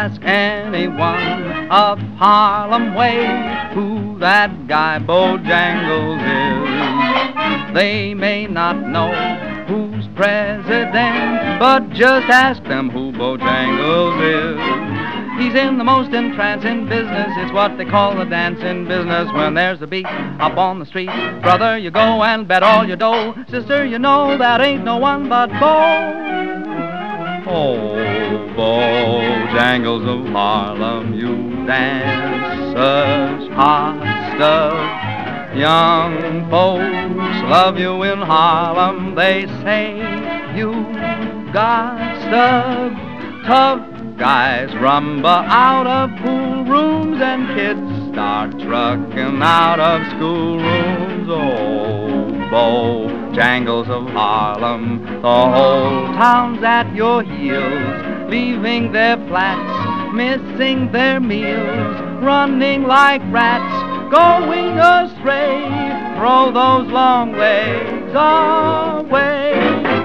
ask anyone of Harlem way who that guy Bojangles is. They may not know who's president, but just ask them who Bojangles is. He's in the most entrancing business. It's what they call the dancing business. When there's a beat up on the street, brother, you go and bet all your dough. Sister, you know that ain't no one but Bo. Oh, Bojangles of Harlem, you dance such hot stuff. Young folks love you in Harlem. They say you got stuff. Tough guys rumble out of pool rooms and kids start trucking out of schoolrooms. Oh, Bojangles of Harlem, the whole town's at your heels, leaving their flats, missing their meals, running like rats, going astray. Throw those long legs away.